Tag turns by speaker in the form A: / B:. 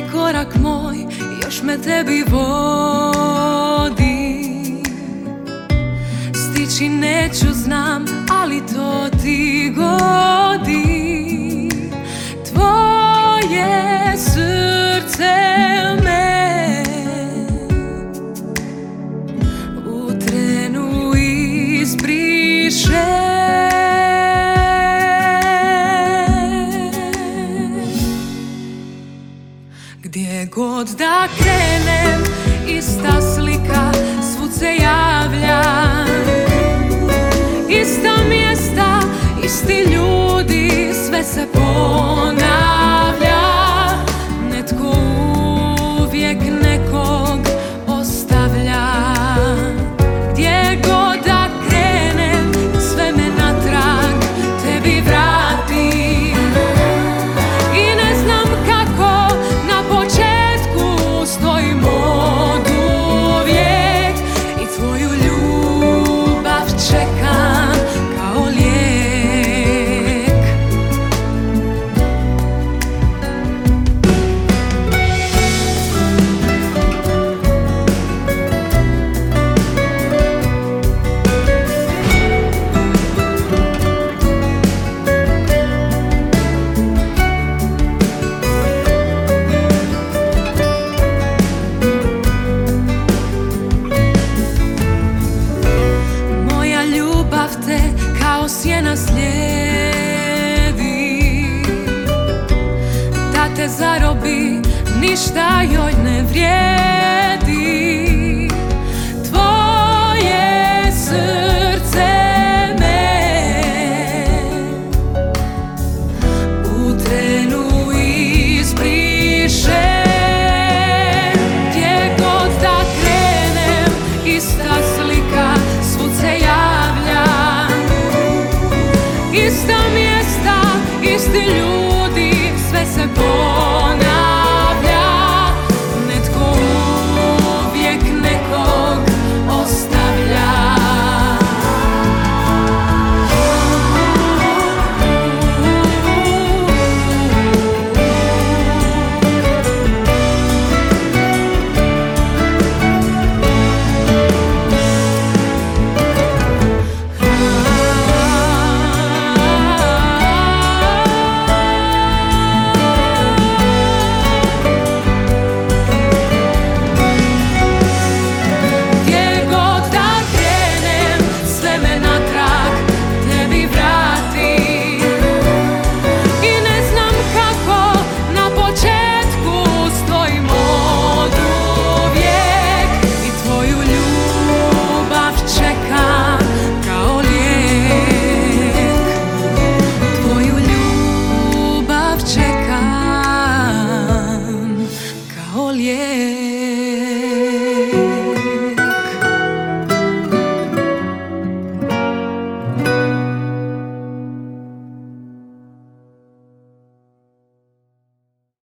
A: Svaki korak moj još me tebi vodi. Stići neću, znam, ali to ti godi. Tvoje srce me u trenu izbriše. Gdje god da krenem, ista slika svud se javlja. Ista mjesta, isti ljudi, sve se ponavlja. Netko uvijek nekog ostavlja. Gdje god da krenem, sve me natrag tebi vrati. I ne znam kako na početku stojim oduvijek. I tvoju ljubav čekam kao lijek. Moja ljubav te kao sjena slijedi. Da te zarobi, ništa joj ne vrijedi. Tvoje srce me u trenu izbriše. Gdje god da krenem, ista slika svud se javlja. Ista mjesta, isti ljudi, sve se